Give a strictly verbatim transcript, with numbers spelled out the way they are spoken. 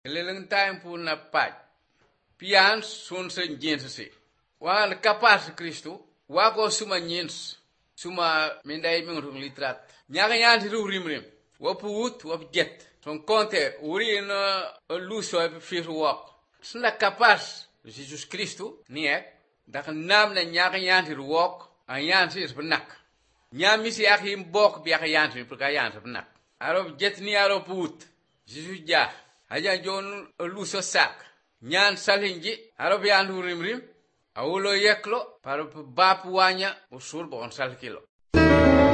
Leleng time pu na pat. Pian sun sen jens se. Wan kapas Kristo. Wako suma nyens. Suma mendai mengung litrat. Nyaga yan tiru rimrim. Wapu ut wap jet. Son konte uri na luso ep fir wak. Sna kapas Jesus Kristo ni ek. Dak nam na nyaga yan tiru wak. An yan si is benak. Nyam misi ak him bok biak yan tiru perka yan si benak. Arop jet ni arop ut. Jesus ja. Aja jon luso sak. Nyan salinji. Arop yan rim rim. Aulo yeklo. Parup bapu wanya. Usul bon sal kilo.